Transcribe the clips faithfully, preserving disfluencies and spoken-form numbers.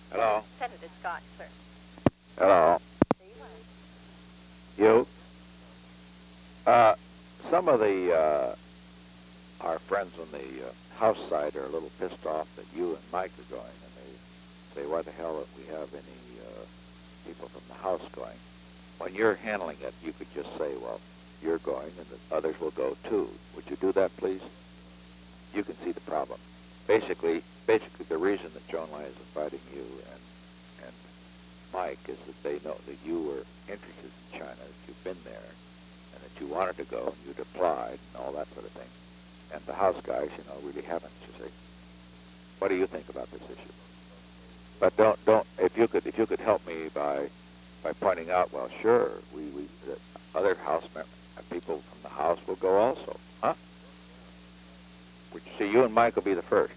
Hello? Senator Scott, sir. Hello? There you are. You? Uh, some of the, uh, our friends on the uh, House side are a little pissed off that you and Mike are going, and they say, why the hell don't we have any uh, people from the House going? When you're handling it, you could just say, well, you're going, and the others will go too. Would you do that, please? You can see the problem. Basically, basically, the reason that Joan Lai is inviting you and and Mike is that they know that you were interested in China, that you've been there, and that you wanted to go, and you'd applied, and all that sort of thing. And the House guys, you know, really haven't, you see. What do you think about this issue? But don't, don't, if you could, if you could help me by, by pointing out, well, sure, we, we, the other House members, people from the House will go also, huh? Which, see, you and Mike will be the first.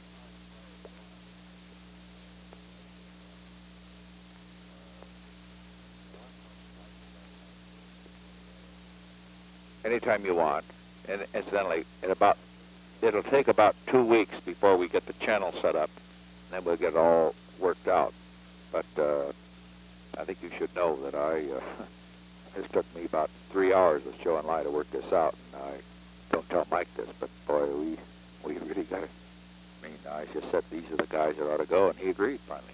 Anytime you want. And incidentally, in about, it'll take about two weeks before we get the channel set up, and then we'll get it all worked out. But uh, I think you should know that I, uh, this took me about three hours with Joe and Lai to work this out, and I don't tell Mike this, but boy, we, we really got it. I mean, I just said these are the guys that ought to go, and he agreed finally.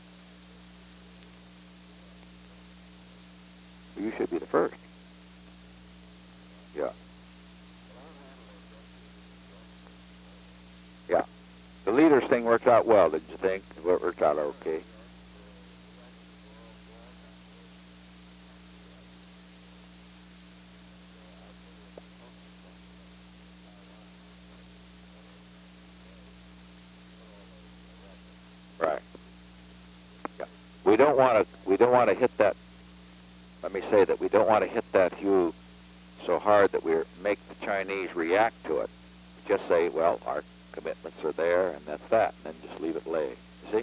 Well, you should be the first. Yeah. Yeah. The leaders thing worked out well, didn't you think? It worked out okay. Right. Yeah. We don't want to. We don't want to hit that. Let me say that we don't want to hit that hue so hard that we make the Chinese react to it. Just say, well, our commitments are there, and that's that, and then just leave it lay. You see?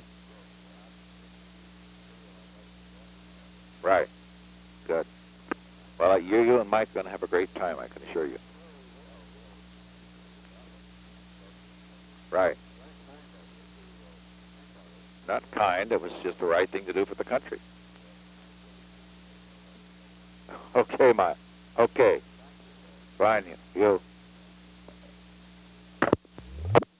Right. Good. Well, you, you and Mike are going to have a great time, I can assure you. Right. Not kind. It was just the right thing to do for the country. Okay, Mike. Okay. Fine. You.